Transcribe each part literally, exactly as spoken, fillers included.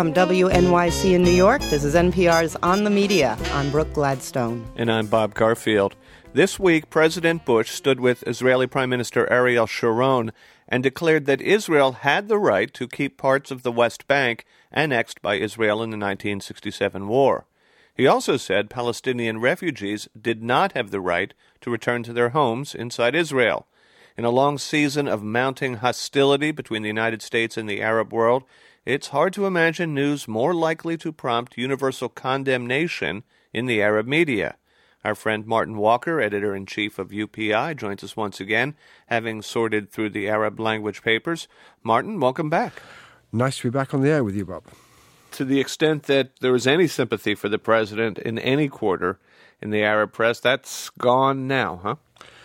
From W N Y C in New York, this is N P R's On the Media. I'm Brooke Gladstone. And I'm Bob Garfield. This week, President Bush stood with Israeli Prime Minister Ariel Sharon and declared that Israel had the right to keep parts of the West Bank annexed by Israel in the nineteen sixty-seven war. He also said Palestinian refugees did not have the right to return to their homes inside Israel. In a long season of mounting hostility between the United States and the Arab world, it's hard to imagine news more likely to prompt universal condemnation in the Arab media. Our friend Martin Walker, editor-in-chief of U P I, joins us once again, having sorted through the Arab language papers. Martin, welcome back. Nice to be back on the air with you, Bob. To the extent that there was any sympathy for the president in any quarter in the Arab press, that's gone now, huh?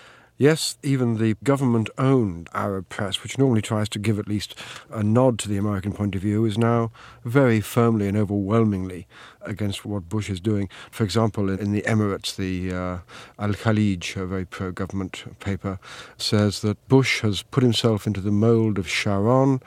Yes, even the government-owned Arab press, which normally tries to give at least a nod to the American point of view, is now very firmly and overwhelmingly against what Bush is doing. For example, in the Emirates, the uh, Al-Khalij, a very pro-government paper, says that Bush has put himself into the mold of Sharon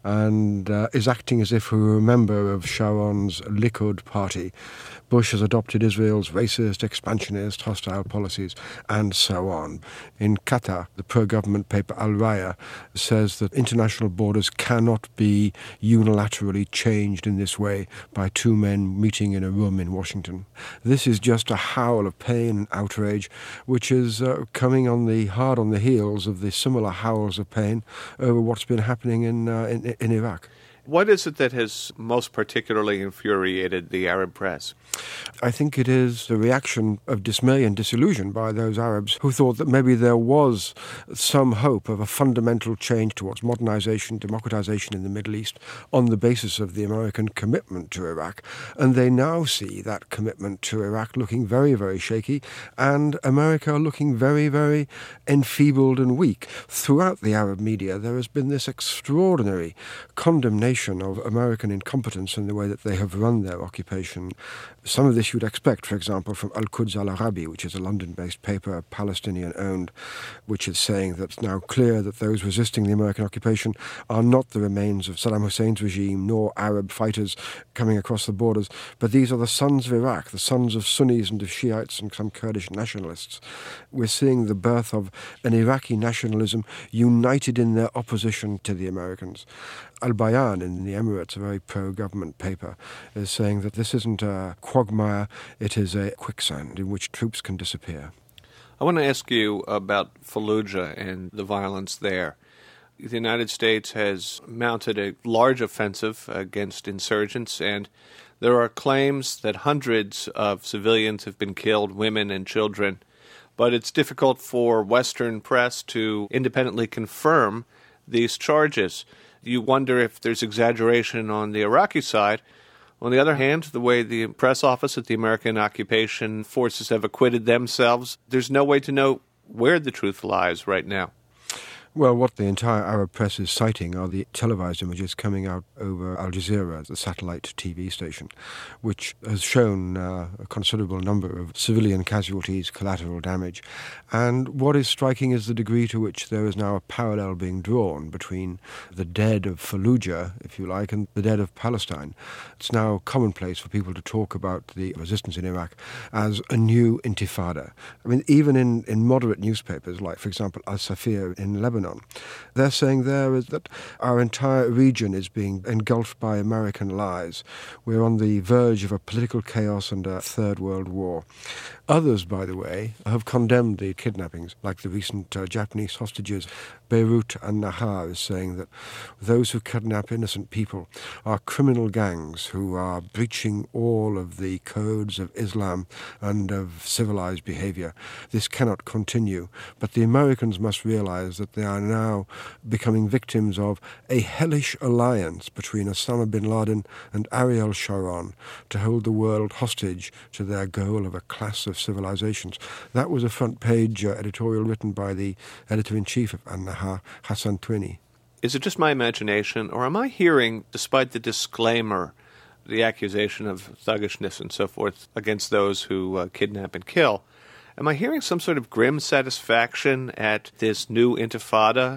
and uh, is acting as if he were a member of Sharon's Likud party. Bush has adopted Israel's racist, expansionist, hostile policies, and so on. In Qatar, the pro-government paper Al Raya says that international borders cannot be unilaterally changed in this way by two men meeting in a room in Washington. This is just a howl of pain and outrage, which is uh, coming on the hard on the heels of the similar howls of pain over what's been happening in uh, in, in Iraq. What is it that has most particularly infuriated the Arab press? I think it is the reaction of dismay and disillusion by those Arabs who thought that maybe there was some hope of a fundamental change towards modernization, democratization in the Middle East on the basis of the American commitment to Iraq. And they now see that commitment to Iraq looking very, very shaky and America looking very, very enfeebled and weak. Throughout the Arab media, there has been this extraordinary condemnation of American incompetence in the way that they have run their occupation. Some of this you'd expect, for example, from Al-Quds Al-Arabi, which is a London-based paper, Palestinian-owned, which is saying that it's now clear that those resisting the American occupation are not the remains of Saddam Hussein's regime, nor Arab fighters coming across the borders, but these are the sons of Iraq, the sons of Sunnis and of Shiites and some Kurdish nationalists. We're seeing the birth of an Iraqi nationalism united in their opposition to the Americans. Al-Bayan in the Emirates, a very pro-government paper, is saying that this isn't a quagmire, it is a quicksand in which troops can disappear. I want to ask you about Fallujah and the violence there. The United States has mounted a large offensive against insurgents, and there are claims that hundreds of civilians have been killed, women and children, but it's difficult for Western press to independently confirm these charges. You wonder if there's exaggeration on the Iraqi side. On the other hand, the way the press office at the American occupation forces have acquitted themselves, there's no way to know where the truth lies right now. Well, what the entire Arab press is citing are the televised images coming out over Al Jazeera, the satellite T V station, which has shown uh, a considerable number of civilian casualties, collateral damage. And what is striking is the degree to which there is now a parallel being drawn between the dead of Fallujah, if you like, and the dead of Palestine. It's now commonplace for people to talk about the resistance in Iraq as a new intifada. I mean, even in, in moderate newspapers, like, for example, Al-Safir in Lebanon, they're saying there is that our entire region is being engulfed by American lies. We're on the verge of a political chaos and a third world war. Others, by the way, have condemned the kidnappings, like the recent uh, Japanese hostages. Beirut and Nahar is saying that those who kidnap innocent people are criminal gangs who are breaching all of the codes of Islam and of civilized behavior. This cannot continue. But the Americans must realize that they are now becoming victims of a hellish alliance between Osama bin Laden and Ariel Sharon to hold the world hostage to their goal of a class of civilizations. That was a front page uh, editorial written by the editor-in-chief of An-Nahar, Hassan Twini. Is it just my imagination, or am I hearing, despite the disclaimer, the accusation of thuggishness and so forth against those who uh, kidnap and kill, am I hearing some sort of grim satisfaction at this new intifada?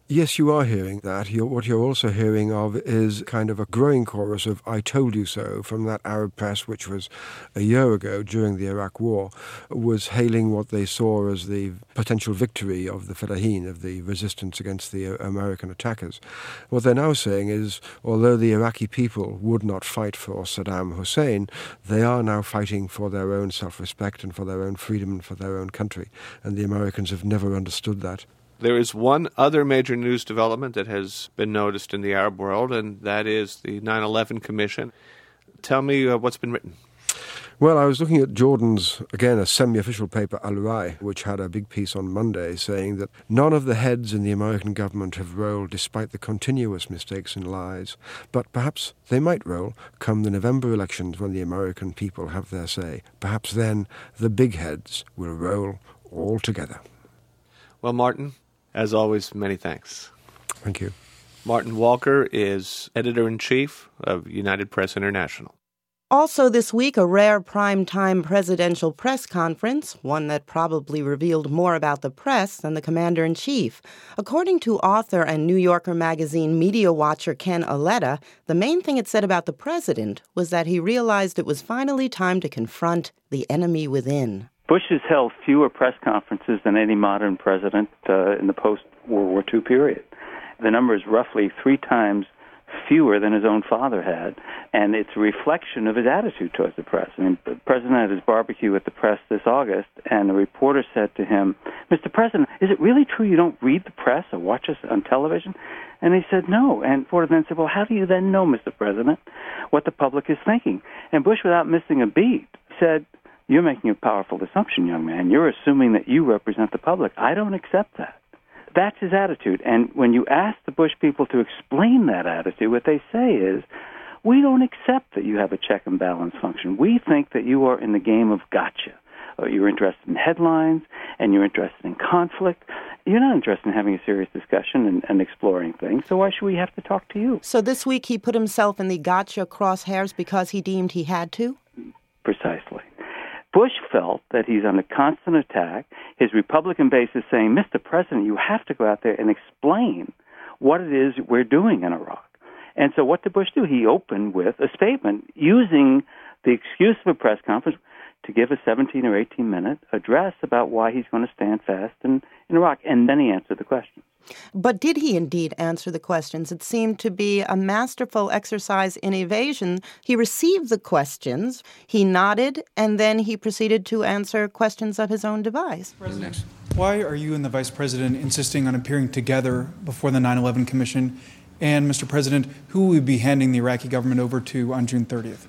Yes, you are hearing that. You're, what you're also hearing of is kind of a growing chorus of "I told you so" from that Arab press, which was a year ago during the Iraq War, was hailing what they saw as the potential victory of the Fedayeen, of the resistance against the American attackers. What they're now saying is, although the Iraqi people would not fight for Saddam Hussein, they are now fighting for their own self-respect and for their own freedom and for their own country. And the Americans have never understood that. There is one other major news development that has been noticed in the Arab world, and that is the nine eleven Commission. Tell me uh, what's been written. Well, I was looking at Jordan's, again, a semi-official paper, Al-Rai, which had a big piece on Monday saying that none of the heads in the American government have rolled despite the continuous mistakes and lies, but perhaps they might roll come the November elections when the American people have their say. Perhaps then the big heads will roll all together. Well, Martin, as always, many thanks. Thank you. Martin Walker is editor-in-chief of United Press International. Also this week, a rare prime-time presidential press conference, one that probably revealed more about the press than the commander-in-chief. According to author and New Yorker magazine media watcher Ken Auletta, the main thing it said about the president was that he realized it was finally time to confront the enemy within. Bush has held fewer press conferences than any modern president uh, in the post-World War Two period. The number is roughly three times fewer than his own father had, and it's a reflection of his attitude towards the press. I mean, the president had his barbecue with the press this August, and a reporter said to him, "Mister President, is it really true you don't read the press or watch us on television?" And he said, "No." And the reporter then said, "Well, how do you then know, Mister President, what the public is thinking?" And Bush, without missing a beat, said, "You're making a powerful assumption, young man. You're assuming that you represent the public. I don't accept that." That's his attitude. And when you ask the Bush people to explain that attitude, what they say is, "We don't accept that you have a check and balance function. We think that you are in the game of gotcha. Or you're interested in headlines, and you're interested in conflict. You're not interested in having a serious discussion and, and exploring things, so why should we have to talk to you?" So this week he put himself in the gotcha crosshairs because he deemed he had to? Precisely. Bush felt that he's under constant attack. His Republican base is saying, "Mister President, you have to go out there and explain what it is we're doing in Iraq." And so what did Bush do? He opened with a statement using the excuse of a press conference to give a seventeen or eighteen-minute address about why he's going to stand fast in, in Iraq. And then he answered the question. But did he indeed answer the questions? It seemed to be a masterful exercise in evasion. He received the questions, he nodded, and then he proceeded to answer questions of his own devise. President, why are you and the Vice President insisting on appearing together before the nine eleven Commission? And, Mister President, who will we be handing the Iraqi government over to on June thirtieth?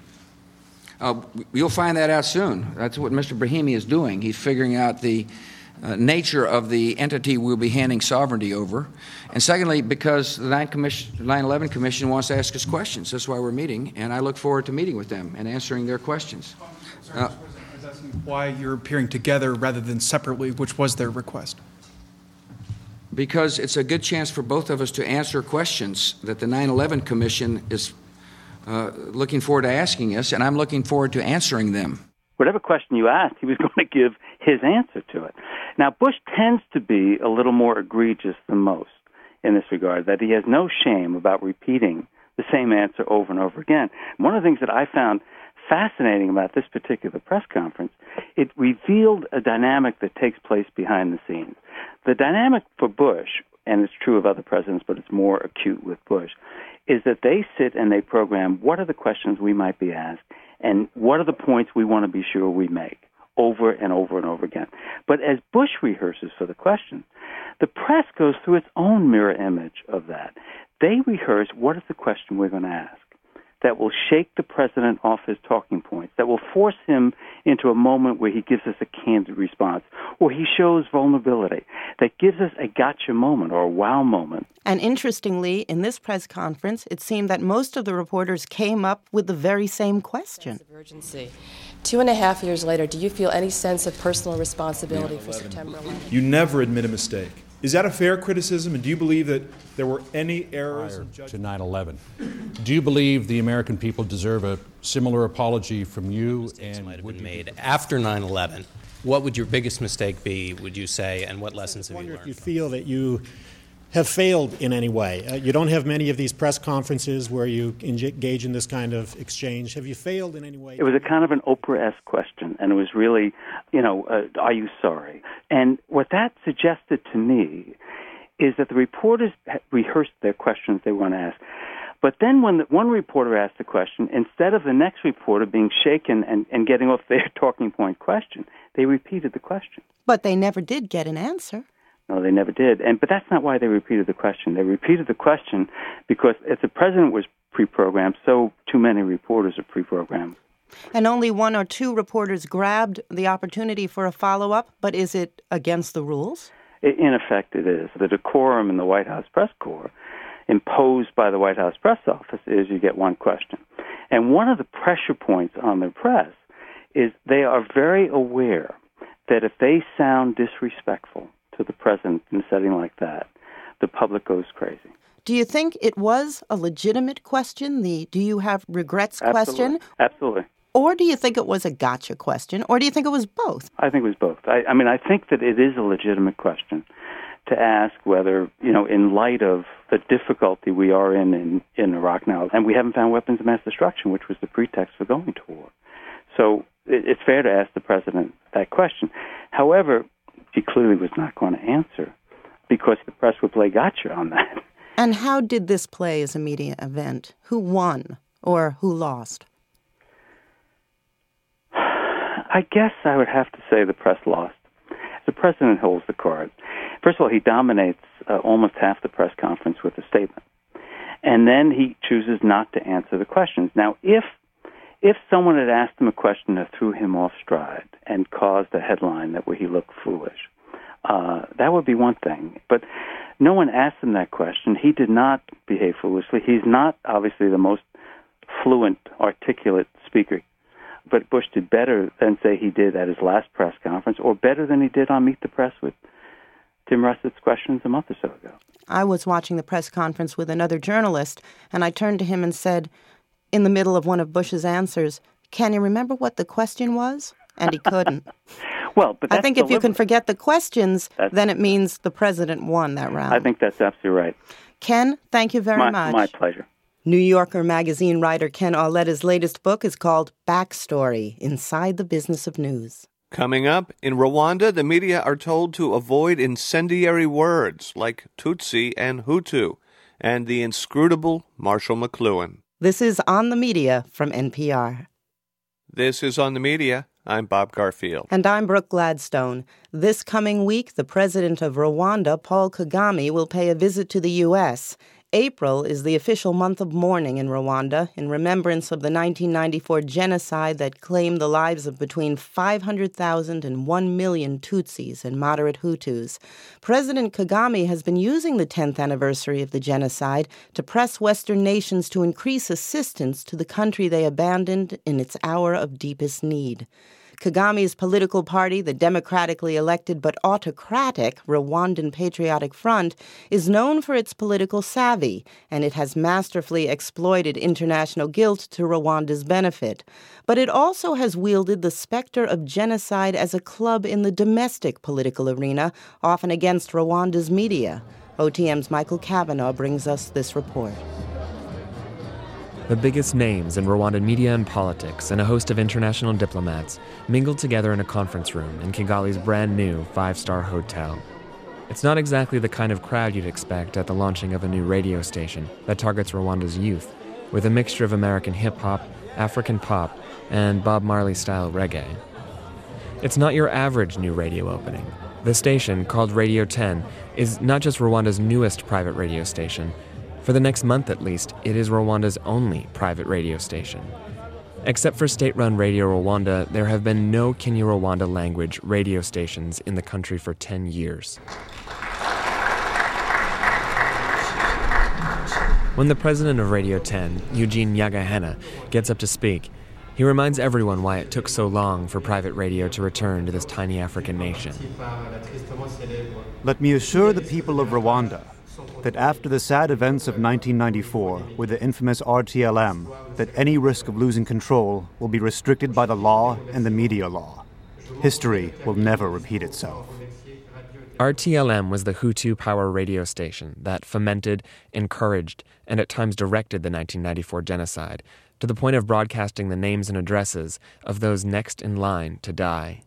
Uh, you'll find that out soon. That's what Mister Brahimi is doing. He's figuring out the Uh, nature of the entity we'll be handing sovereignty over. And secondly, because the nine eleven Commission wants to ask us questions. That's why we're meeting, and I look forward to meeting with them and answering their questions. Sorry, uh, Mister President, I was asking why you're appearing together rather than separately, which was their request. Because it's a good chance for both of us to answer questions that the nine eleven Commission is uh, looking forward to asking us, and I'm looking forward to answering them. Whatever question you asked, he was going to give his answer to it. Now, Bush tends to be a little more egregious than most in this regard, that he has no shame about repeating the same answer over and over again. One of the things that I found fascinating about this particular press conference, it revealed a dynamic that takes place behind the scenes. The dynamic for Bush, and it's true of other presidents, but it's more acute with Bush, is that they sit and they program what are the questions we might be asked and what are the points we want to be sure we make over and over and over again. But as Bush rehearses for the questions, the press goes through its own mirror image of that. They rehearse what is the question we're going to ask that will shake the president off his talking points, that will force him into a moment where he gives us a candid response, or he shows vulnerability, that gives us a gotcha moment or a wow moment. And interestingly, in this press conference, it seemed that most of the reporters came up with the very same question. Sense of urgency. Two and a half years later, do you feel any sense of personal responsibility for September eleventh? You never admit a mistake. Is that a fair criticism, and do you believe that there were any errors in judgment? To nine eleven. Do you believe the American people deserve a similar apology from you? Mistakes and might have would been you made after nine eleven. What would your biggest mistake be, would you say, and what lessons have you I wonder learned? if you feel that you have failed in any way? Uh, you don't have many of these press conferences where you engage in this kind of exchange. Have you failed in any way? It was a kind of an Oprah-esque question, and it was really, you know, uh, are you sorry? And what that suggested to me is that the reporters rehearsed their questions they want to ask. But then when the, one reporter asked a question, instead of the next reporter being shaken and, and getting off their talking point question, they repeated the question. But they never did get an answer. No, they never did. And but that's not why they repeated the question. They repeated the question because if the president was pre-programmed, so too many reporters are pre-programmed. And only one or two reporters grabbed the opportunity for a follow-up, but is it against the rules? In effect, it is. The decorum in the White House press corps imposed by the White House press office is you get one question. And one of the pressure points on the press is they are very aware that if they sound disrespectful to the president in a setting like that, the public goes crazy. Do you think it was a legitimate question, the do you have regrets Absolutely. question? Absolutely. Or do you think it was a gotcha question? Or do you think it was both? I think it was both. I, I mean, I think that it is a legitimate question to ask whether, you know, in light of the difficulty we are in, in in Iraq now, and we haven't found weapons of mass destruction, which was the pretext for going to war. So it, it's fair to ask the president that question. However, he clearly was not going to answer because the press would play gotcha on that. And how did this play as a media event? Who won or who lost? I guess I would have to say the press lost. The president holds the card. First of all, he dominates uh, almost half the press conference with a statement. And then he chooses not to answer the questions. Now, if if someone had asked him a question that threw him off stride and caused a headline that where he looked foolish, uh, that would be one thing. But no one asked him that question. He did not behave foolishly. He's not, obviously, the most fluent, articulate speaker. But Bush did better than, say, he did at his last press conference, or better than he did on Meet the Press with Tim Russett's questions a month or so ago. I was watching the press conference with another journalist, and I turned to him and said, in the middle of one of Bush's answers, can you remember what the question was? And he couldn't. Well, but that's I think if deliberate. you can forget the questions, that's, then it means the president won that round. I think that's absolutely right. Ken, thank you very my, much. My pleasure. New Yorker magazine writer Ken Auletta's latest book is called Backstory, Inside the Business of News. Coming up, in Rwanda, the media are told to avoid incendiary words like Tutsi and Hutu, and the inscrutable Marshall McLuhan. This is On the Media from N P R. This is On the Media. I'm Bob Garfield. And I'm Brooke Gladstone. This coming week, the president of Rwanda, Paul Kagame, will pay a visit to the U S April is the official month of mourning in Rwanda in remembrance of the nineteen ninety-four genocide that claimed the lives of between five hundred thousand and one million Tutsis and moderate Hutus. President Kagame has been using the tenth anniversary of the genocide to press Western nations to increase assistance to the country they abandoned in its hour of deepest need. Kagame's political party, the democratically elected but autocratic Rwandan Patriotic Front, is known for its political savvy, and it has masterfully exploited international guilt to Rwanda's benefit. But it also has wielded the specter of genocide as a club in the domestic political arena, often against Rwanda's media. O T M's Michael Cavanaugh brings us this report. The biggest names in Rwandan media and politics and a host of international diplomats mingled together in a conference room in Kigali's brand new five-star hotel. It's not exactly the kind of crowd you'd expect at the launching of a new radio station that targets Rwanda's youth, with a mixture of American hip-hop, African pop, and Bob Marley-style reggae. It's not your average new radio opening. The station, called Radio ten, is not just Rwanda's newest private radio station. For the next month at least, it is Rwanda's only private radio station. Except for state-run Radio Rwanda, there have been no Kinyarwanda language radio stations in the country for ten years. When the president of Radio ten, Eugene Nyagahena, gets up to speak, he reminds everyone why it took so long for private radio to return to this tiny African nation. Let me assure the people of Rwanda that after the sad events of nineteen ninety-four with the infamous R T L M, that any risk of losing control will be restricted by the law and the media law. History will never repeat itself. R T L M was the Hutu power radio station that fomented, encouraged, and at times directed the nineteen ninety-four genocide, to the point of broadcasting the names and addresses of those next in line to die.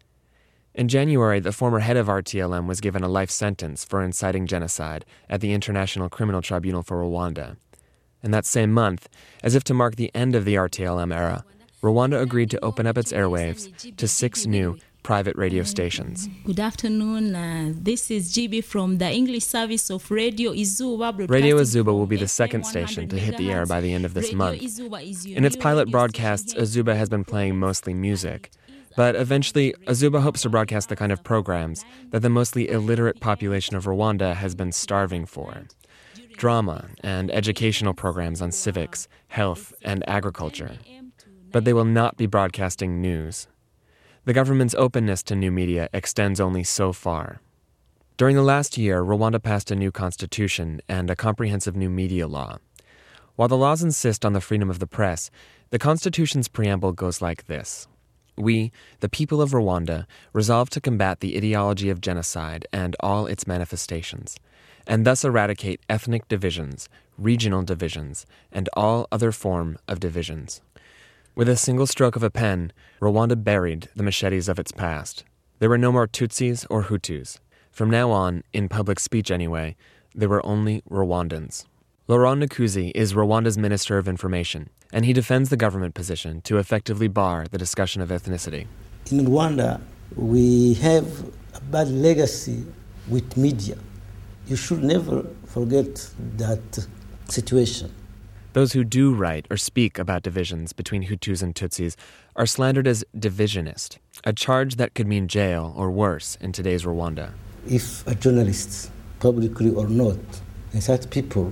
In January, the former head of R T L M was given a life sentence for inciting genocide at the International Criminal Tribunal for Rwanda. And that same month, as if to mark the end of the R T L M era, Rwanda agreed to open up its airwaves to six new private radio stations. Good afternoon. Uh, this is G B from the English service of Radio Izuba. Radio Izuba will be the second station to hit the air by the end of this month. In its pilot broadcasts, Izuba has been playing mostly music. But eventually, Izuba hopes to broadcast the kind of programs that the mostly illiterate population of Rwanda has been starving for. Drama and educational programs on civics, health, and agriculture. But they will not be broadcasting news. The government's openness to new media extends only so far. During the last year, Rwanda passed a new constitution and a comprehensive new media law. While the laws insist on the freedom of the press, the constitution's preamble goes like this. We, the people of Rwanda, resolve to combat the ideology of genocide and all its manifestations, and thus eradicate ethnic divisions, regional divisions, and all other form of divisions. With a single stroke of a pen, Rwanda buried the machetes of its past. There were no more Tutsis or Hutus. From now on, in public speech anyway, there were only Rwandans. Laurent Nkuzi is Rwanda's Minister of Information, and he defends the government position to effectively bar the discussion of ethnicity. In Rwanda, we have a bad legacy with media. You should never forget that situation. Those who do write or speak about divisions between Hutus and Tutsis are slandered as divisionist, a charge that could mean jail or worse in today's Rwanda. If a journalist, publicly or not, incites people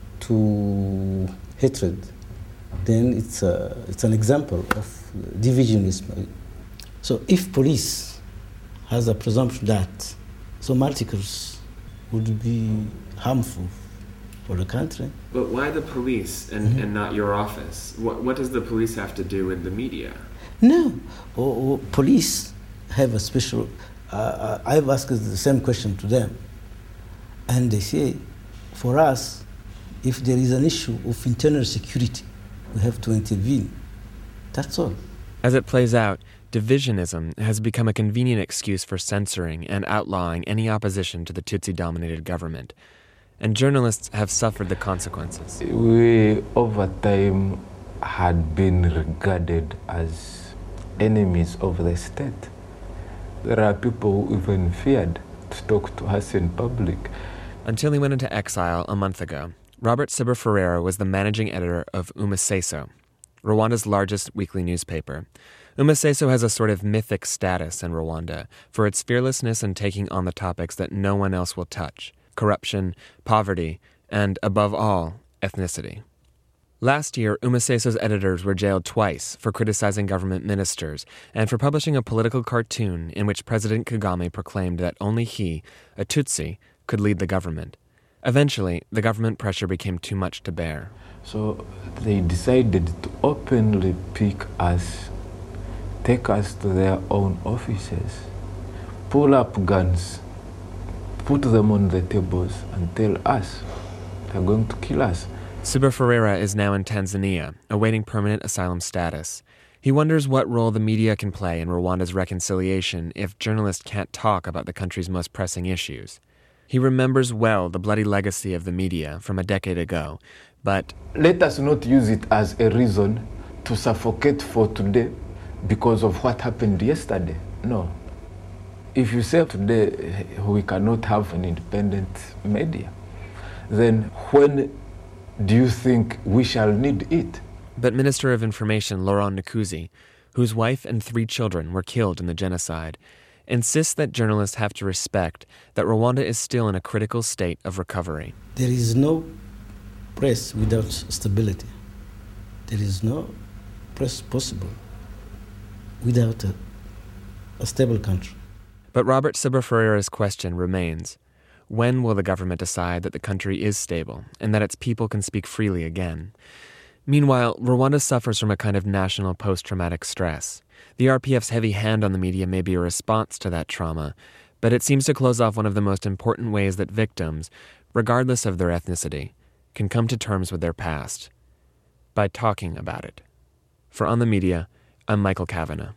to hatred, then it's, a, it's an example of divisionism. So if police has a presumption that some articles would be harmful for the country. But why the police and, mm-hmm. and not your office? What, what does the police have to do with the media? No, or, or police have a special... Uh, I've asked the same question to them. And they say, for us, if there is an issue of internal security, we have to intervene. That's all. As it plays out, divisionism has become a convenient excuse for censoring and outlawing any opposition to the Tutsi-dominated government. And journalists have suffered the consequences. We, over time, had been regarded as enemies of the state. There are people who even feared to talk to us in public. Until he went into exile a month ago, Robert Sibber Ferreira was the managing editor of Umuseso, Rwanda's largest weekly newspaper. Umuseso has a sort of mythic status in Rwanda for its fearlessness in taking on the topics that no one else will touch: corruption, poverty, and, above all, ethnicity. Last year, Umuseso's editors were jailed twice for criticizing government ministers and for publishing a political cartoon in which President Kagame proclaimed that only he, a Tutsi, could lead the government. Eventually, the government pressure became too much to bear. So they decided to openly pick us, take us to their own offices, pull up guns, put them on the tables and tell us they're going to kill us. Sibber Ferreira is now in Tanzania, awaiting permanent asylum status. He wonders what role the media can play in Rwanda's reconciliation if journalists can't talk about the country's most pressing issues. He remembers well the bloody legacy of the media from a decade ago, but... Let us not use it as a reason to suffocate for today because of what happened yesterday. No. If you say today we cannot have an independent media, then when do you think we shall need it? But Minister of Information Laurent Nkuzi, whose wife and three children were killed in the genocide, insists that journalists have to respect that Rwanda is still in a critical state of recovery. There is no press without stability. There is no press possible without a, a stable country. But Robert Sibber Ferreira's question remains. When will the government decide that the country is stable and that its people can speak freely again? Meanwhile, Rwanda suffers from a kind of national post-traumatic stress. The R P F's heavy hand on the media may be a response to that trauma, But it seems to close off one of the most important ways that victims, regardless of their ethnicity, can come to terms with their past, by talking about it. For On the Media, I'm Michael Kavanagh.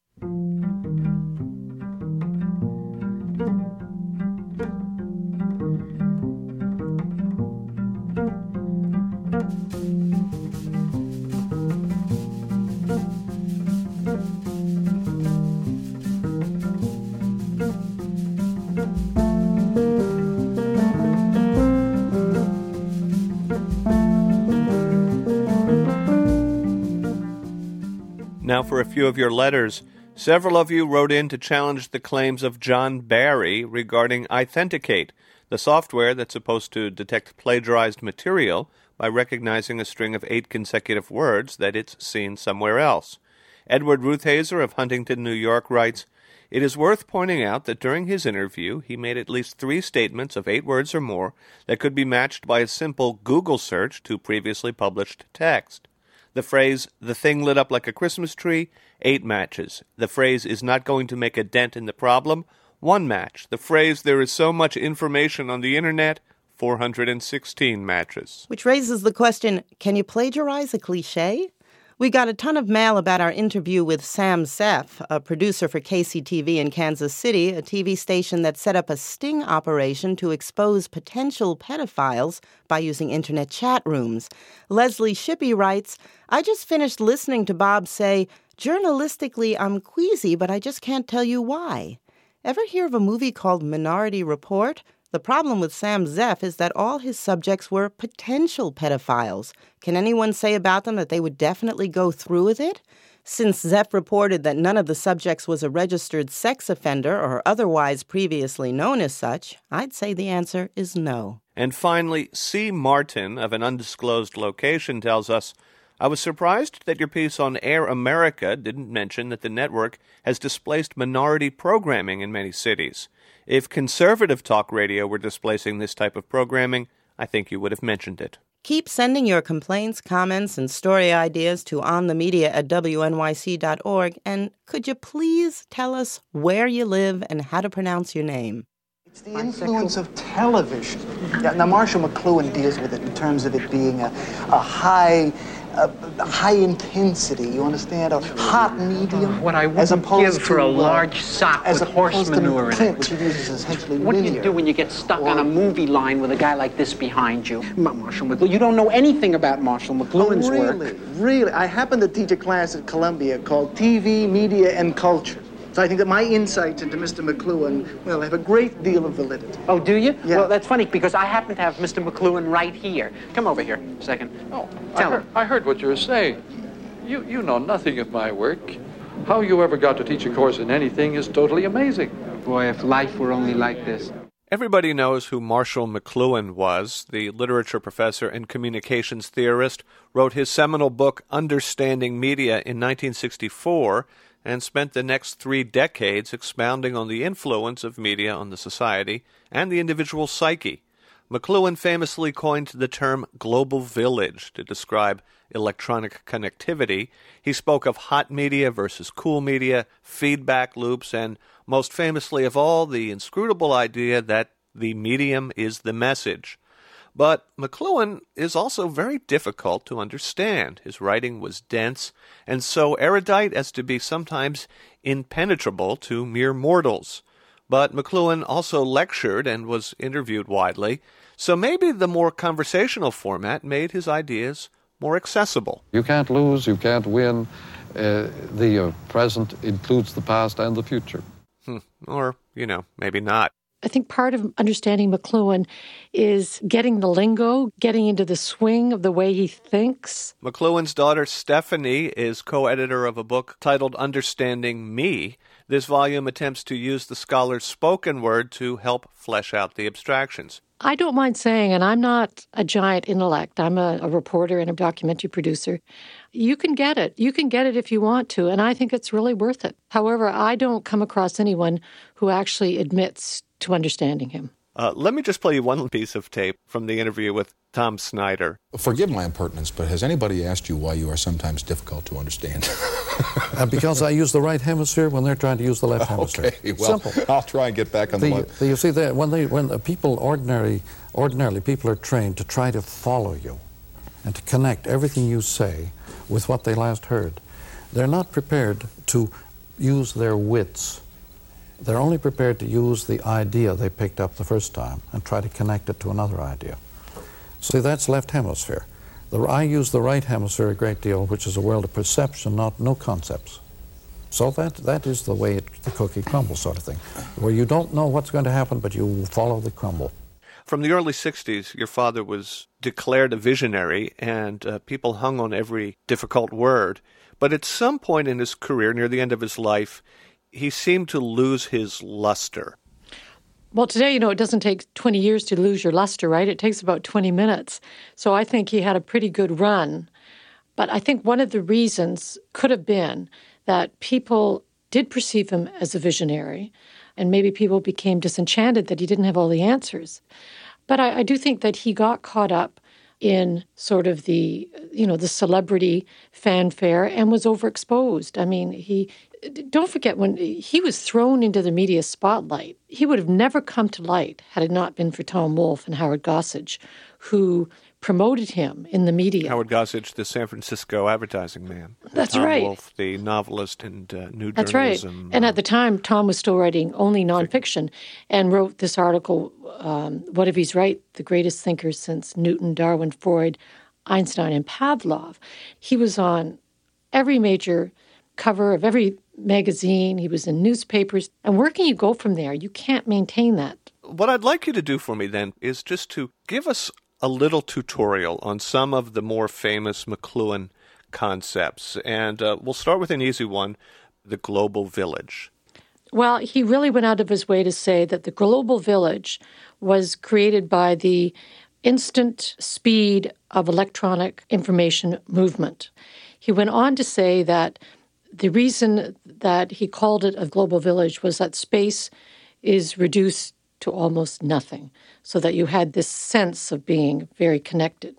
Now for a few of your letters. Several of you wrote in to challenge the claims of John Barry regarding Authenticate, the software that's supposed to detect plagiarized material by recognizing a string of eight consecutive words that it's seen somewhere else. Edward Ruthhazer of Huntington, New York writes, "It is worth pointing out that during his interview he made at least three statements of eight words or more that could be matched by a simple Google search to previously published text. The phrase, 'the thing lit up like a Christmas tree,' eight matches. The phrase, 'is not going to make a dent in the problem,' one match. The phrase, 'there is so much information on the internet,' four hundred sixteen matches." Which raises the question, can you plagiarize a cliche? We got a ton of mail about our interview with Sam Zeff, a producer for K C T V in Kansas City, a T V station that set up a sting operation to expose potential pedophiles by using internet chat rooms. Leslie Shippey writes, "I just finished listening to Bob say, 'Journalistically, I'm queasy, but I just can't tell you why.' Ever hear of a movie called Minority Report? The problem with Sam Zeff is that all his subjects were potential pedophiles. Can anyone say about them that they would definitely go through with it? Since Zeff reported that none of the subjects was a registered sex offender or otherwise previously known as such, I'd say the answer is no." And finally, C. Martin of an undisclosed location tells us, "I was surprised that your piece on Air America didn't mention that the network has displaced minority programming in many cities. If conservative talk radio were displacing this type of programming, I think you would have mentioned it." Keep sending your complaints, comments, and story ideas to onthemedia at W N Y C dot org, and could you please tell us where you live and how to pronounce your name? It's the influence of television. Yeah, now, Marshall McLuhan deals with it in terms of it being a, a high... A high intensity, you understand, a hot medium. What I wouldn't give for a large sock with horse manure in it. Which he uses essentially What do linear. you do when you get stuck on a movie line with a guy like this behind you? Marshall McLuhan. You don't know anything about Marshall McLuhan's oh, really? work. Really? I happen to teach a class at Columbia called T V, Media, and Culture. So I think that my insights into Mister McLuhan, well, have a great deal of validity. Oh, do you? Yeah. Well, that's funny, because I happen to have Mister McLuhan right here. Come over here a second. Oh, Tell I heard, him. I heard what you were saying. You, you know nothing of my work. How you ever got to teach a course in anything is totally amazing. Boy, if life were only like this. Everybody knows who Marshall McLuhan was. The literature professor and communications theorist wrote his seminal book, Understanding Media, in nineteen sixty-four, and spent the next three decades expounding on the influence of media on the society and the individual psyche. McLuhan famously coined the term global village to describe electronic connectivity. He spoke of hot media versus cool media, feedback loops, and most famously of all, the inscrutable idea that the medium is the message. But McLuhan is also very difficult to understand. His writing was dense and so erudite as to be sometimes impenetrable to mere mortals. But McLuhan also lectured and was interviewed widely, so maybe the more conversational format made his ideas more accessible. You can't lose, you can't win. Uh, the uh, present includes the past and the future. Hmm. Or, you know, maybe not. I think part of understanding McLuhan is getting the lingo, getting into the swing of the way he thinks. McLuhan's daughter Stephanie is co-editor of a book titled Understanding Me. This volume attempts to use the scholar's spoken word to help flesh out the abstractions. I don't mind saying, and I'm not a giant intellect, I'm a, a reporter and a documentary producer, you can get it. You can get it if you want to, and I think it's really worth it. However, I don't come across anyone who actually admits to understanding him. Uh, let me just play you one piece of tape from the interview with Tom Snyder. Forgive my impertinence, but has anybody asked you why you are sometimes difficult to understand? uh, because I use the right hemisphere when they're trying to use the left hemisphere. Okay, well, Simple. I'll try and get back on the, the line. You see, that when they, when the people ordinary, ordinarily people are trained to try to follow you and to connect everything you say with what they last heard. They're not prepared to use their wits. They're only prepared to use the idea they picked up the first time and try to connect it to another idea. See, that's left hemisphere. The, I use the right hemisphere a great deal, which is a world of perception, not no concepts. So that that is the way it, the cookie crumbles sort of thing, where you don't know what's going to happen, but you follow the crumble. From the early sixties, your father was declared a visionary, and uh, people hung on every difficult word. But at some point in his career, near the end of his life, he seemed to lose his luster. Well, today, you know, it doesn't take twenty years to lose your luster, right? It takes about twenty minutes. So I think he had a pretty good run. But I think one of the reasons could have been that people did perceive him as a visionary, and maybe people became disenchanted that he didn't have all the answers. But I, I do think that he got caught up in sort of the, you know, the celebrity fanfare and was overexposed. I mean, he, don't forget, when he was thrown into the media spotlight, he would have never come to light had it not been for Tom Wolfe and Howard Gossage, who promoted him in the media. Howard Gossage, the San Francisco advertising man. That's Tom right. Tom Wolfe, the novelist and uh, new That's journalism. right. And at the time, Tom was still writing only nonfiction and wrote this article, um, What If He's Right? The Greatest Thinkers Since Newton, Darwin, Freud, Einstein, and Pavlov. He was on every major cover of every magazine. He was in newspapers. And where can you go from there? You can't maintain that. What I'd like you to do for me then is just to give us a little tutorial on some of the more famous McLuhan concepts. And uh, we'll start with an easy one, the global village. Well, he really went out of his way to say that the global village was created by the instant speed of electronic information movement. He went on to say that the reason that he called it a global village was that space is reduced to almost nothing, so that you had this sense of being very connected.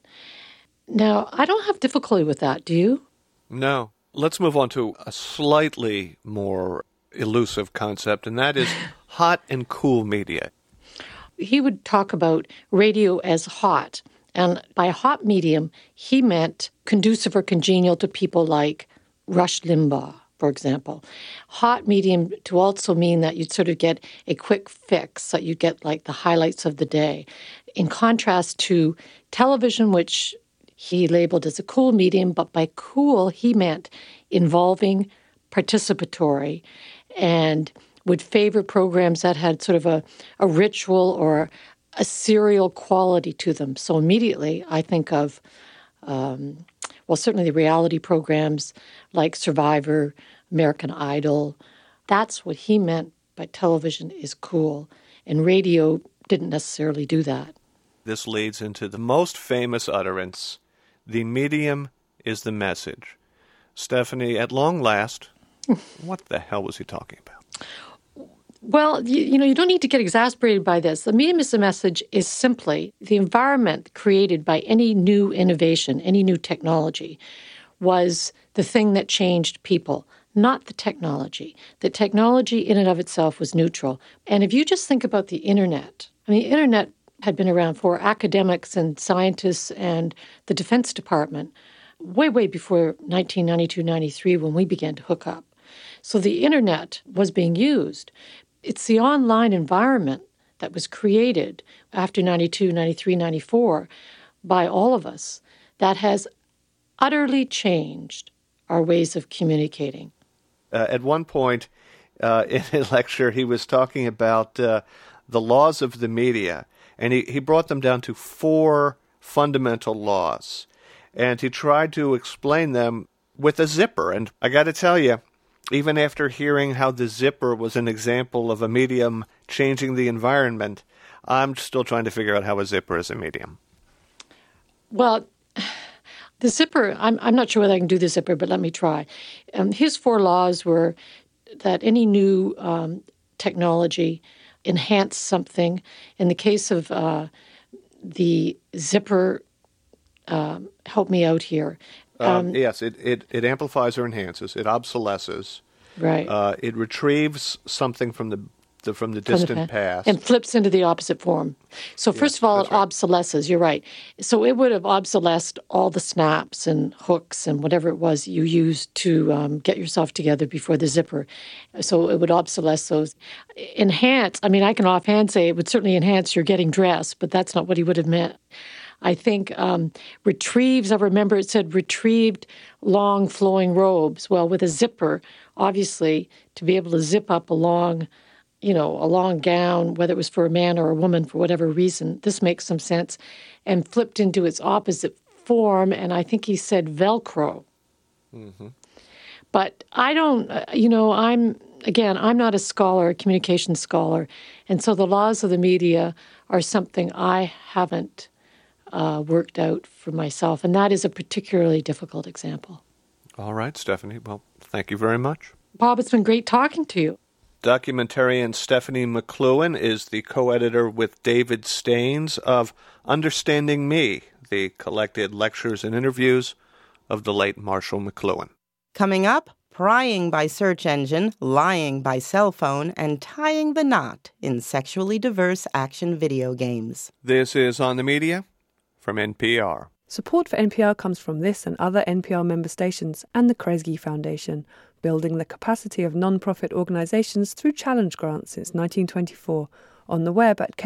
Now, I don't have difficulty with that, do you? No. Let's move on to a slightly more elusive concept, and that is hot and cool media. He would talk about radio as hot, and by hot medium, he meant conducive or congenial to people like Rush Limbaugh, for example. Hot medium to also mean that you'd sort of get a quick fix, that you get like the highlights of the day. In contrast to television, which he labeled as a cool medium, but by cool, he meant involving, participatory, and would favor programs that had sort of a, a ritual or a serial quality to them. So immediately I think of, um, well, certainly the reality programs like Survivor, American Idol. That's what he meant by television is cool. And radio didn't necessarily do that. This leads into the most famous utterance, the medium is the message. Stephanie, at long last, what the hell was he talking about? Well, you, you know, you don't need to get exasperated by this. The medium is the message is simply the environment created by any new innovation, any new technology, was the thing that changed people, not the technology. The technology in and of itself was neutral. And if you just think about the Internet, I mean, the Internet had been around for academics and scientists and the Defense Department way, way before nineteen ninety-two ninety-three when we began to hook up. So the Internet was being used. It's the online environment that was created after ninety-two, ninety-three, ninety-four by all of us that has utterly changed our ways of communicating. Uh, at one point uh, in a lecture, he was talking about uh, the laws of the media, and he, he brought them down to four fundamental laws. And he tried to explain them with a zipper. And I got to tell you, even after hearing how the zipper was an example of a medium changing the environment, I'm still trying to figure out how a zipper is a medium. Well, the zipper, I'm, I'm not sure whether I can do the zipper, but let me try. Um, his four laws were that any new um, technology enhance something. In the case of uh, the zipper, um, help me out here. Um, um, yes, it, it, it amplifies or enhances. It obsolesces. Right. Uh, it retrieves something from the, the from the distant from the past. And flips into the opposite form. So first yes, of all, it right. obsolesces. You're right. So it would have obsolesced all the snaps and hooks and whatever it was you used to um, get yourself together before the zipper. So it would obsolesce those. Enhance, I mean, I can offhand say it would certainly enhance your getting dressed, but that's not what he would have meant. I think um, retrieves, I remember it said retrieved long flowing robes. Well, with a zipper, obviously, to be able to zip up a long, you know, a long gown, whether it was for a man or a woman for whatever reason, this makes some sense, and flipped into its opposite form, and I think he said Velcro. Mm-hmm. But I don't, uh, you know, I'm, again, I'm not a scholar, a communications scholar, and so the laws of the media are something I haven't Uh, worked out for myself, and that is a particularly difficult example. All right, Stephanie. Well, thank you very much. Bob, it's been great talking to you. Documentarian Stephanie McLuhan is the co-editor with David Staines of Understanding Me, the collected lectures and interviews of the late Marshall McLuhan. Coming up, prying by search engine, lying by cell phone, and tying the knot in sexually diverse action video games. This is On the Media from N P R. Support for N P R comes from this and other N P R member stations and the Kresge Foundation, building the capacity of non-profit organizations through challenge grants since nineteen twenty-four, on the web at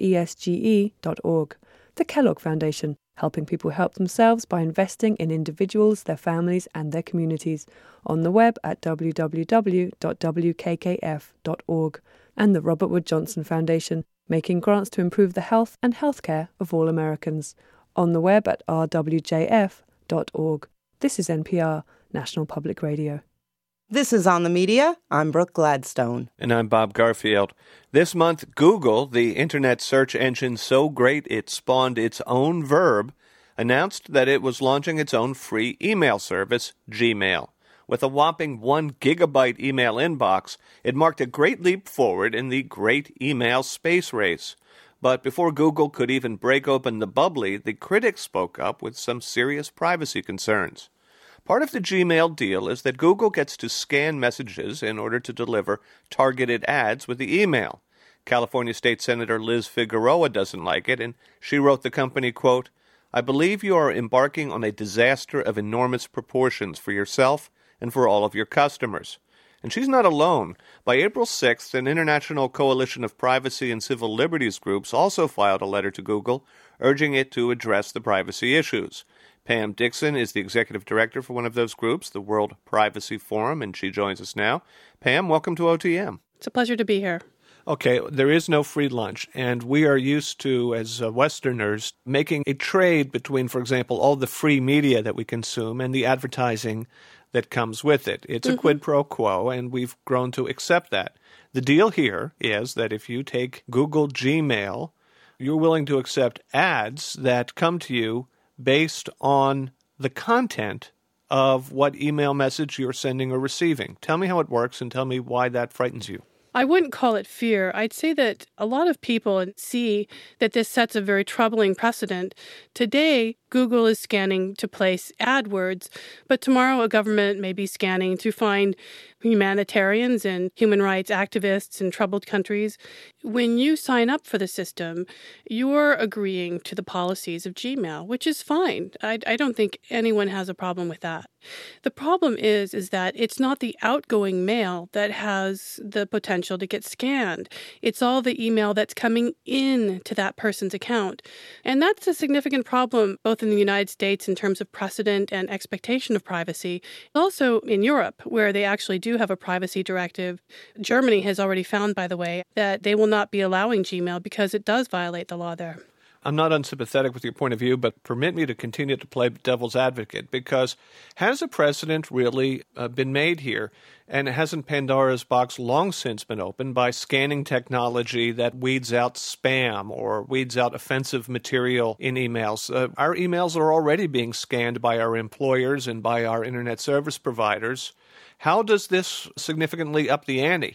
kresge dot org. The Kellogg Foundation, helping people help themselves by investing in individuals, their families, and their communities, on the web at w w w dot w k k f dot org. And the Robert Wood Johnson Foundation, making grants to improve the health and healthcare of all Americans, on the web at r w j f dot org. This is N P R, National Public Radio. This is On the Media. I'm Brooke Gladstone. And I'm Bob Garfield. This month, Google, the internet search engine so great it spawned its own verb, announced that it was launching its own free email service, Gmail. With a whopping one gigabyte email inbox, it marked a great leap forward in the great email space race. But before Google could even break open the bubbly, the critics spoke up with some serious privacy concerns. Part of the Gmail deal is that Google gets to scan messages in order to deliver targeted ads with the email. California State Senator Liz Figueroa doesn't like it, and she wrote the company, quote, "I believe you are embarking on a disaster of enormous proportions for yourself and for all of your customers." And she's not alone. By April sixth, an international coalition of privacy and civil liberties groups also filed a letter to Google, urging it to address the privacy issues. Pam Dixon is the executive director for one of those groups, the World Privacy Forum, and she joins us now. Pam, welcome to O T M. It's a pleasure to be here. Okay, there is no free lunch, and we are used to, as uh, Westerners, making a trade between, for example, all the free media that we consume and the advertising that comes with it. It's mm-hmm. a quid pro quo, and we've grown to accept that. The deal here is that if you take Google Gmail, you're willing to accept ads that come to you based on the content of what email message you're sending or receiving. Tell me how it works and tell me why that frightens you. I wouldn't call it fear. I'd say that a lot of people see that this sets a very troubling precedent. Today, Google is scanning to place AdWords, but tomorrow a government may be scanning to find humanitarians and human rights activists in troubled countries. When you sign up for the system, you're agreeing to the policies of Gmail, which is fine. I, I don't think anyone has a problem with that. The problem is, is that it's not the outgoing mail that has the potential to get scanned. It's all the email that's coming in to that person's account. And that's a significant problem, both in the United States in terms of precedent and expectation of privacy, also in Europe, where they actually do have a privacy directive. Germany has already found, by the way, that they will not be allowing Gmail because it does violate the law there. I'm not unsympathetic with your point of view, but permit me to continue to play devil's advocate, because has a precedent really uh, been made here? And hasn't Pandora's box long since been opened by scanning technology that weeds out spam or weeds out offensive material in emails? Uh, our emails are already being scanned by our employers and by our internet service providers. How does this significantly up the ante?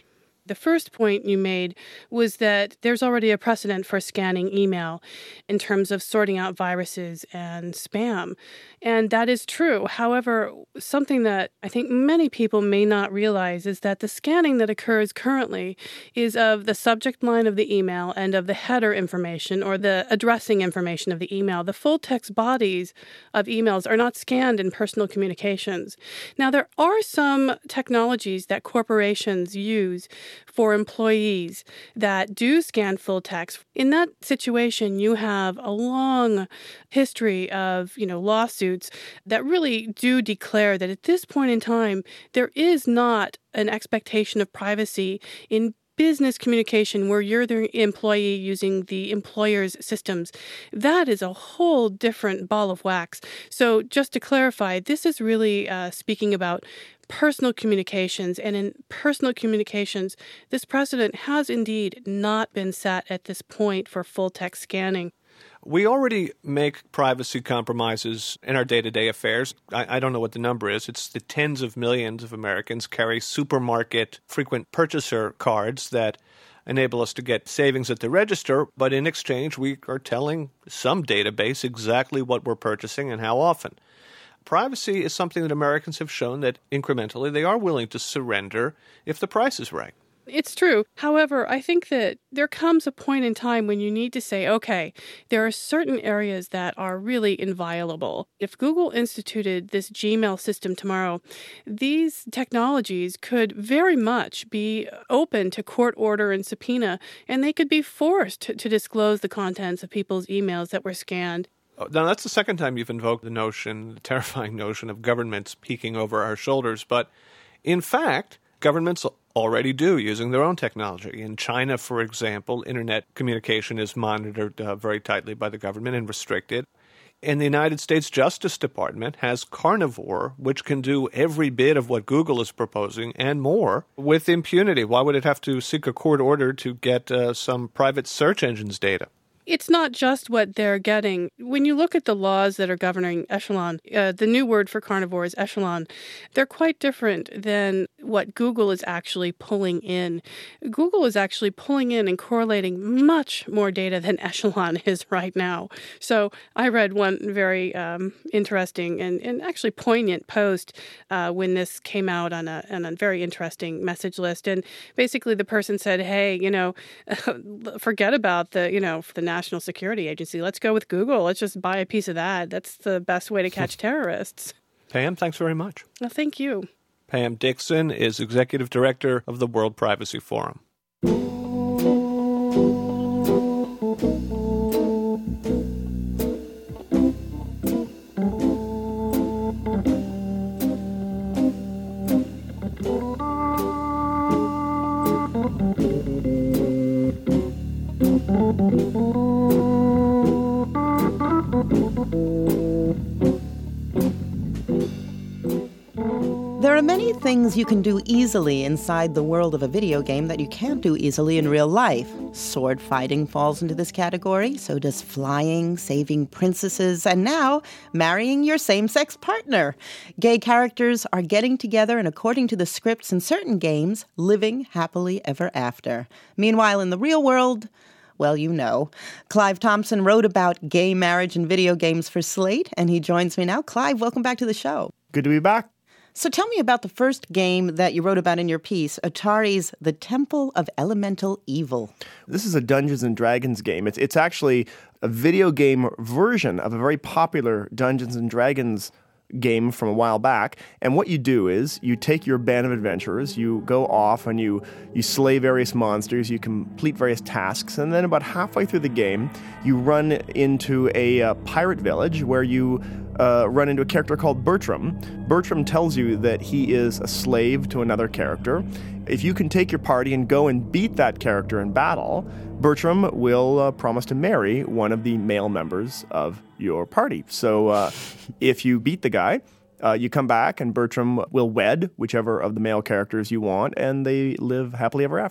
The first point you made was that there's already a precedent for scanning email in terms of sorting out viruses and spam. And that is true. However, something that I think many people may not realize is that the scanning that occurs currently is of the subject line of the email and of the header information or the addressing information of the email. The full text bodies of emails are not scanned in personal communications. Now, there are some technologies that corporations use for employees that do scan full text. In that situation, you have a long history of, you know, lawsuits that really do declare that at this point in time, there is not an expectation of privacy in business communication where you're the employee using the employer's systems. That is a whole different ball of wax. So just to clarify, this is really uh, speaking about personal communications. And in personal communications, this precedent has indeed not been set at this point for full text scanning. We already make privacy compromises in our day-to-day affairs. I, I don't know what the number is. It's the tens of millions of Americans carry supermarket frequent purchaser cards that enable us to get savings at the register, but in exchange, we are telling some database exactly what we're purchasing and how often. Privacy is something that Americans have shown that incrementally they are willing to surrender if the price is right. It's true. However, I think that there comes a point in time when you need to say, okay, there are certain areas that are really inviolable. If Google instituted this Gmail system tomorrow, these technologies could very much be open to court order and subpoena, and they could be forced to, to disclose the contents of people's emails that were scanned. Now, that's the second time you've invoked the notion, the terrifying notion of governments peeking over our shoulders. But in fact, governments already do using their own technology. In China, for example, internet communication is monitored uh, very tightly by the government and restricted. And the United States Justice Department has Carnivore, which can do every bit of what Google is proposing and more with impunity. Why would it have to seek a court order to get uh, some private search engine's data? It's not just what they're getting. When you look at the laws that are governing Echelon, uh, the new word for carnivore is Echelon, they're quite different than what Google is actually pulling in. Google is actually pulling in and correlating much more data than Echelon is right now. So I read one very um, interesting and, and actually poignant post uh, when this came out on a, on a very interesting message list. And basically the person said, hey, you know, forget about the, you know, the National Security Agency. Let's go with Google. Let's just buy a piece of that. That's the best way to catch terrorists. Pam, thanks very much. Well, thank you. Pam Dixon is Executive Director of the World Privacy Forum. There are many things you can do easily inside the world of a video game that you can't do easily in real life. Sword fighting falls into this category, so does flying, saving princesses, and now marrying your same-sex partner. Gay characters are getting together and, according to the scripts in certain games, living happily ever after. Meanwhile, in the real world, well, you know. Clive Thompson wrote about gay marriage in video games for Slate, and he joins me now. Clive, welcome back to the show. Good to be back. So tell me about the first game that you wrote about in your piece, Atari's The Temple of Elemental Evil. This is a Dungeons and Dragons game. It's, it's actually a video game version of a very popular Dungeons and Dragons game from a while back. And what you do is you take your band of adventurers, you go off and you, you slay various monsters, you complete various tasks, and then about halfway through the game, you run into a uh, pirate village where you uh, run into a character called Bertram. Bertram tells you that he is a slave to another character. If you can take your party and go and beat that character in battle, Bertram will uh, promise to marry one of the male members of your party. So uh, if you beat the guy, uh, you come back and Bertram will wed whichever of the male characters you want, and they live happily ever after.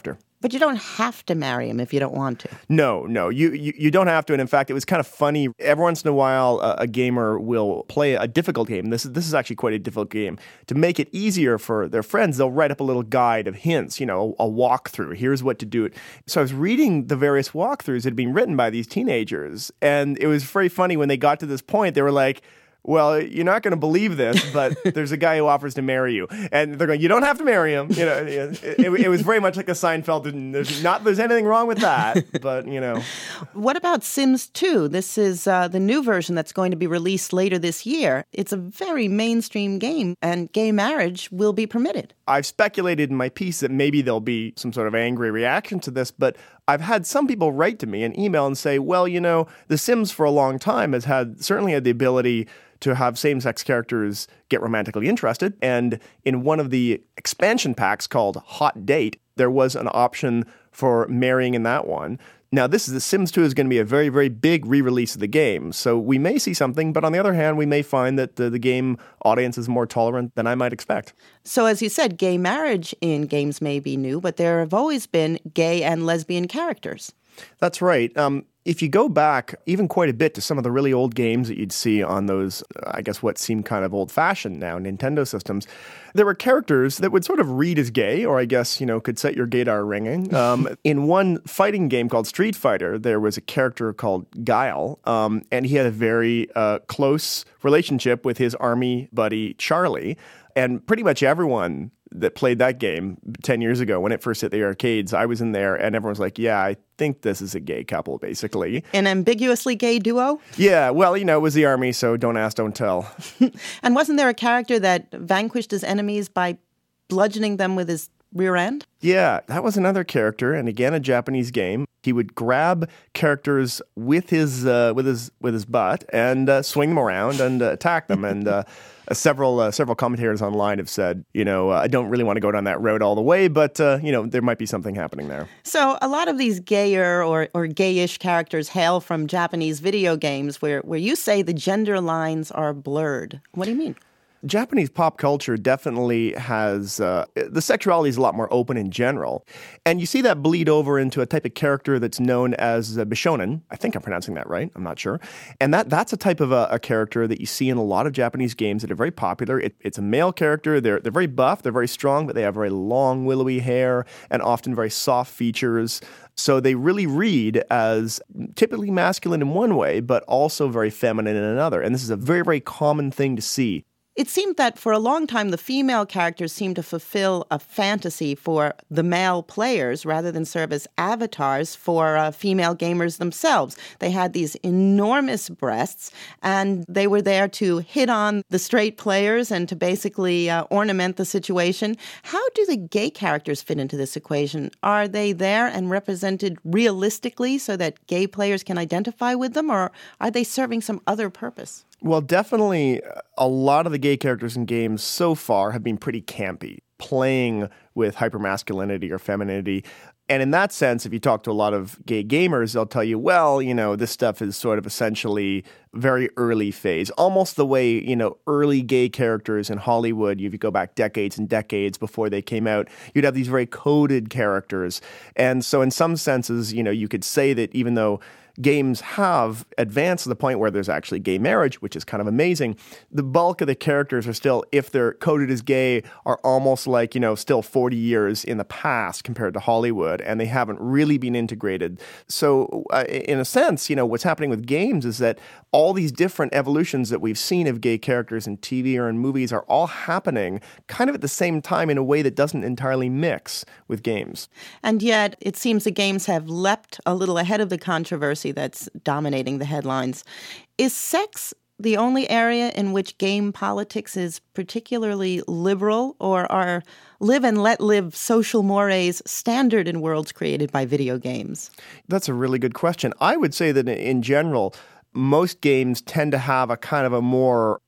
But you don't have to marry him if you don't want to. No, no, you, you you don't have to. And in fact, it was kind of funny. Every once in a while, a, a gamer will play a difficult game. This is this is actually quite a difficult game. To make it easier for their friends, they'll write up a little guide of hints, you know, a, a walkthrough. Here's what to do. So I was reading the various walkthroughs that had been written by these teenagers, and it was very funny when they got to this point. They were like, well, you're not going to believe this, but there's a guy who offers to marry you. And they're going, you don't have to marry him. You know, it, it, it was very much like a Seinfeld. And there's not there's anything wrong with that, but, you know. What about Sims two? This is uh, the new version that's going to be released later this year. It's a very mainstream game, and gay marriage will be permitted. I've speculated in my piece that maybe there'll be some sort of angry reaction to this, but I've had some people write to me and email and say, well, you know, The Sims for a long time has had certainly had the ability to have same-sex characters get romantically interested. And in one of the expansion packs called Hot Date, there was an option for marrying in that one. Now, this is The Sims two is going to be a very, very big re-release of the game. So we may see something, but on the other hand, we may find that the, the game audience is more tolerant than I might expect. So as you said, gay marriage in games may be new, but there have always been gay and lesbian characters. That's right. Um, if you go back even quite a bit to some of the really old games that you'd see on those, I guess what seem kind of old-fashioned now, Nintendo systems, there were characters that would sort of read as gay, or I guess, you know, could set your gaydar ringing. Um, in one fighting game called Street Fighter, there was a character called Guile, um, and he had a very uh, close relationship with his army buddy, Charlie. And pretty much everyone that played that game ten years ago when it first hit the arcades, I was in there and everyone was like, yeah, I think this is a gay couple, basically. An ambiguously gay duo? Yeah, well, you know, it was the army, so don't ask, don't tell. And wasn't there a character that vanquished his enemies by bludgeoning them with his rear end? Yeah, that was another character, and again, a Japanese game. He would grab characters with his uh, with his with his butt and uh, swing them around and uh, attack them. And uh, several uh, several commentators online have said, you know, uh, I don't really want to go down that road all the way, but uh, you know, there might be something happening there. So a lot of these gayer or or gayish characters hail from Japanese video games, where where you say the gender lines are blurred. What do you mean? Japanese pop culture definitely has, uh, the sexuality is a lot more open in general. And you see that bleed over into a type of character that's known as uh, Bishonen. I think I'm pronouncing that right. I'm not sure. And that that's a type of a, a character that you see in a lot of Japanese games that are very popular. It, it's a male character. They're, they're very buff. They're very strong, but they have very long, willowy hair and often very soft features. So they really read as typically masculine in one way, but also very feminine in another. And this is a very, very common thing to see. It seemed that for a long time, the female characters seemed to fulfill a fantasy for the male players rather than serve as avatars for uh, female gamers themselves. They had these enormous breasts, and they were there to hit on the straight players and to basically uh, ornament the situation. How do the gay characters fit into this equation? Are they there and represented realistically so that gay players can identify with them, or are they serving some other purpose? Well, definitely a lot of the gay characters in games so far have been pretty campy, playing with hypermasculinity or femininity. And in that sense, if you talk to a lot of gay gamers, they'll tell you, well, you know, this stuff is sort of essentially very early phase, almost the way, you know, early gay characters in Hollywood, if you go back decades and decades before they came out, you'd have these very coded characters. And so in some senses, you know, you could say that even though games have advanced to the point where there's actually gay marriage, which is kind of amazing, the bulk of the characters are still, if they're coded as gay, are almost like, you know, still forty years in the past compared to Hollywood, and they haven't really been integrated. So uh, in a sense, you know, what's happening with games is that all these different evolutions that we've seen of gay characters in T V or in movies are all happening kind of at the same time in a way that doesn't entirely mix with games. And yet, it seems the games have leapt a little ahead of the controversy that's dominating the headlines. Is sex the only area in which game politics is particularly liberal, or are live and let live social mores standard in worlds created by video games? That's a really good question. I would say that in general, most games tend to have a kind of a more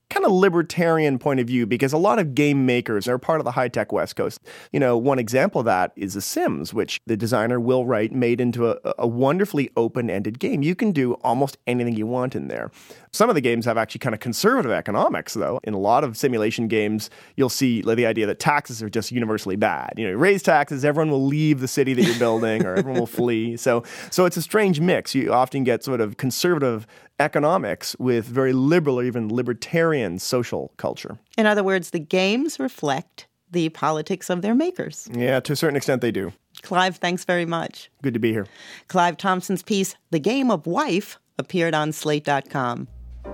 kind of libertarian point of view, because a lot of game makers are part of the high-tech West Coast. You know, one example of that is The Sims, which the designer Will Wright made into a, a wonderfully open-ended game. You can do almost anything you want in there. Some of the games have actually kind of conservative economics, though. In a lot of simulation games, you'll see like, the idea that taxes are just universally bad. You know, you raise taxes, everyone will leave the city that you're building, or everyone will flee. So, so it's a strange mix. You often get sort of conservative economics with very liberal or even libertarian social culture. In other words, the games reflect the politics of their makers. Yeah, to a certain extent they do. Clive, thanks very much. Good to be here. Clive Thompson's piece, The Game of Wife, appeared on slate dot com.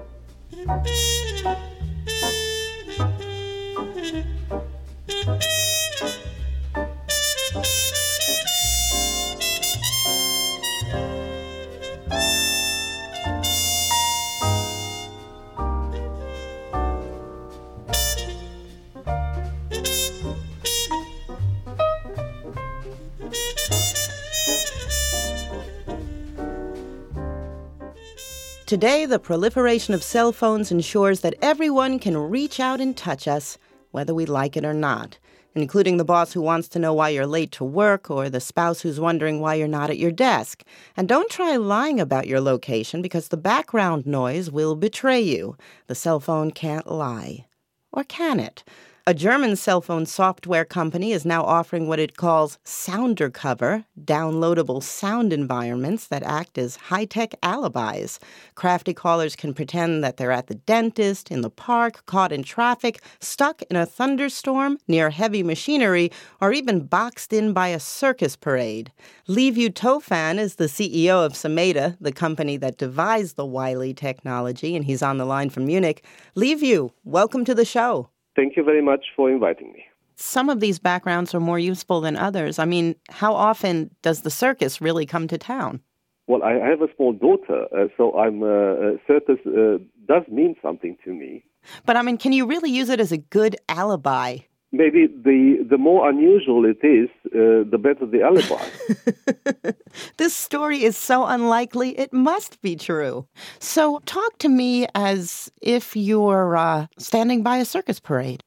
Today, the proliferation of cell phones ensures that everyone can reach out and touch us, whether we like it or not, including the boss who wants to know why you're late to work or the spouse who's wondering why you're not at your desk. And don't try lying about your location because the background noise will betray you. The cell phone can't lie. Or can it? A German cell phone software company is now offering what it calls Soundercover, downloadable sound environments that act as high-tech alibis. Crafty callers can pretend that they're at the dentist, in the park, caught in traffic, stuck in a thunderstorm, near heavy machinery, or even boxed in by a circus parade. Liviu Tofan is the C E O of Semeta, the company that devised the wily technology, and he's on the line from Munich. Liviu, welcome to the show. Thank you very much for inviting me. Some of these backgrounds are more useful than others. I mean, how often does the circus really come to town? Well, I have a small daughter, uh, so I'm uh, circus uh, does mean something to me. But, I mean, can you really use it as a good alibi? Maybe the, the more unusual it is, uh, the better the alibi. This story is so unlikely, it must be true. So talk to me as if you're uh, standing by a circus parade.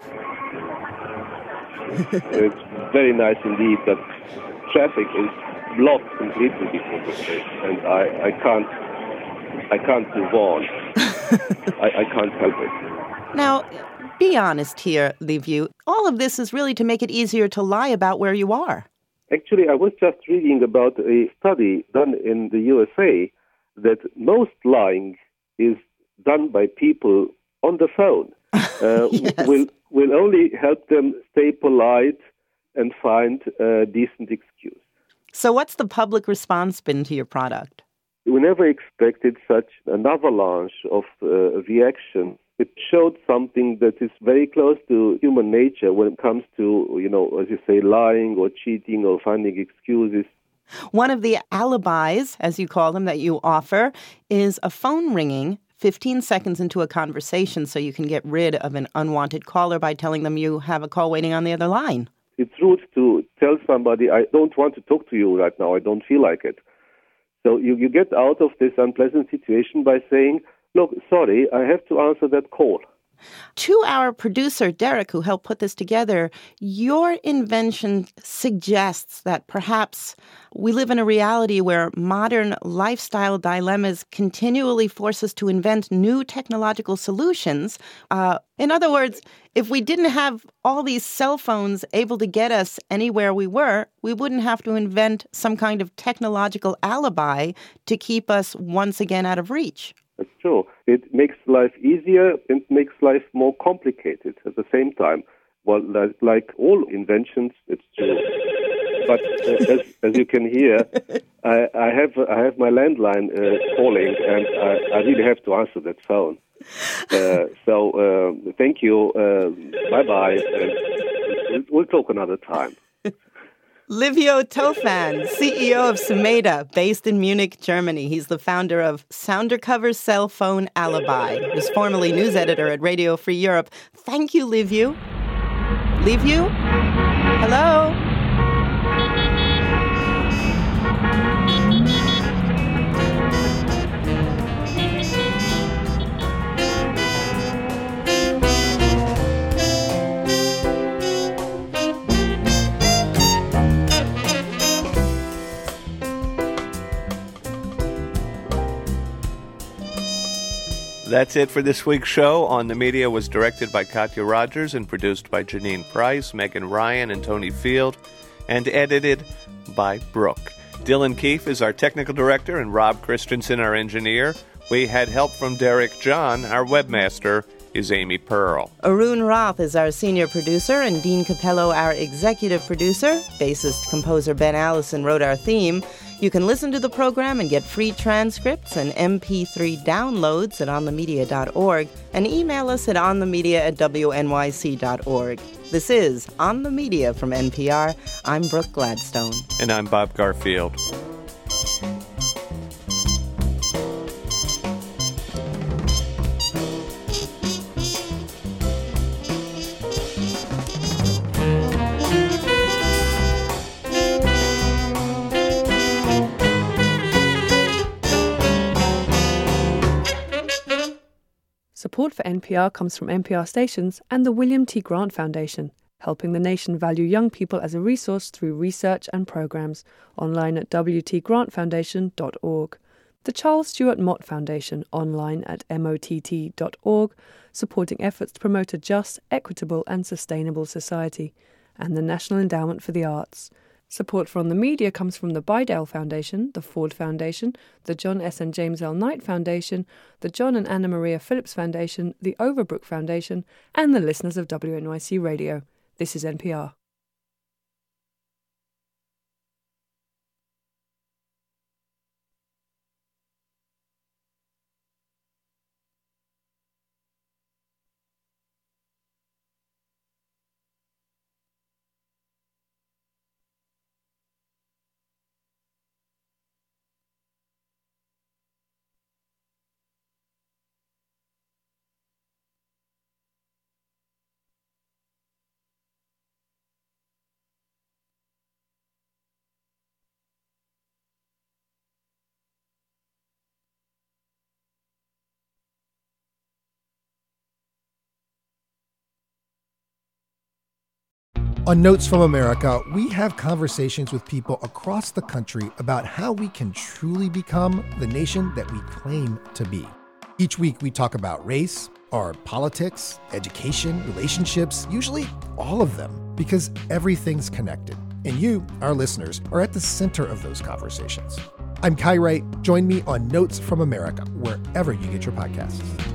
It's very nice indeed, but traffic is blocked completely before the station, and I, I can't I can't move on. I, I can't help it. Now, be honest here, Liviu. All of this is really to make it easier to lie about where you are. Actually, I was just reading about a study done in the U S A that most lying is done by people on the phone. Uh, yes. will will only help them stay polite and find a decent excuse. So what's the public response been to your product? We never expected such an avalanche of uh, reaction. It showed something that is very close to human nature when it comes to, you know, as you say, lying or cheating or finding excuses. One of the alibis, as you call them, that you offer is a phone ringing fifteen seconds into a conversation so you can get rid of an unwanted caller by telling them you have a call waiting on the other line. It's rude to tell somebody, I don't want to talk to you right now, I don't feel like it. So you, you get out of this unpleasant situation by saying, look, sorry, I have to answer that call. To our producer, Derek, who helped put this together, your invention suggests that perhaps we live in a reality where modern lifestyle dilemmas continually force us to invent new technological solutions. Uh, in other words, if we didn't have all these cell phones able to get us anywhere we were, we wouldn't have to invent some kind of technological alibi to keep us once again out of reach. That's true. It makes life easier and makes life more complicated at the same time. Well, like, like all inventions, it's true. But uh, as, as you can hear, I, I have I have my landline uh, calling, and I, I really have to answer that phone. Uh, so uh, thank you. Uh, bye bye. Uh, we'll talk another time. Liviu Tofan, C E O of Semeta, based in Munich, Germany. He's the founder of Soundercover Cell Phone Alibi. He was formerly news editor at Radio Free Europe. Thank you, Liviu. Liviu? Hello? That's it for this week's show. On the Media was directed by Katya Rogers and produced by Janine Price, Megan Ryan, and Tony Field, and edited by Brooke. Dylan Keefe is our technical director, and Rob Christensen, our engineer. We had help from Derek John. Our webmaster is Amy Pearl. Arun Roth is our senior producer, and Dean Capello our executive producer. Bassist-composer Ben Allison wrote our theme. You can listen to the program and get free transcripts and M P three downloads at on the media dot org, and email us at onthemedia at w n y c dot org. This is On the Media from N P R. I'm Brooke Gladstone. And I'm Bob Garfield. Support for N P R comes from N P R stations and the William T. Grant Foundation, helping the nation value young people as a resource through research and programs, online at w t grant foundation dot org. The Charles Stewart Mott Foundation, online at mott dot org, supporting efforts to promote a just, equitable and sustainable society, and the National Endowment for the Arts. Support for On the Media comes from the Bidell Foundation, the Ford Foundation, the John S. and James L. Knight Foundation, the John and Anna Maria Phillips Foundation, the Overbrook Foundation, and the listeners of W N Y C Radio. This is N P R. On Notes from America, we have conversations with people across the country about how we can truly become the nation that we claim to be. Each week, we talk about race, our politics, education, relationships, usually all of them, because everything's connected. And you, our listeners, are at the center of those conversations. I'm Kai Wright. Join me on Notes from America, wherever you get your podcasts.